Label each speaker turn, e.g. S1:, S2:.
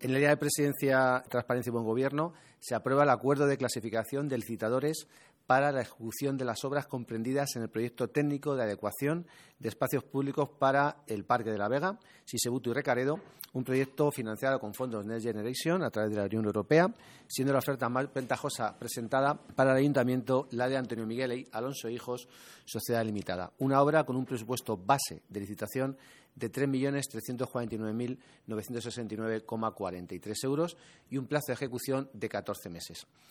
S1: En la Línea de Presidencia, Transparencia y Buen Gobierno se aprueba el acuerdo de clasificación de licitadores para la ejecución de las obras comprendidas en el proyecto técnico de adecuación de espacios públicos para el Parque de la Vega, Sisebuto y Recaredo, un proyecto financiado con fondos Next Generation a través de la Unión Europea, siendo la oferta más ventajosa presentada para el Ayuntamiento la de Antonio Miguel y Alonso Hijos, Sociedad Limitada. Una obra con un presupuesto base de licitación de 3.349.969,43 euros y un plazo de ejecución de 14 meses.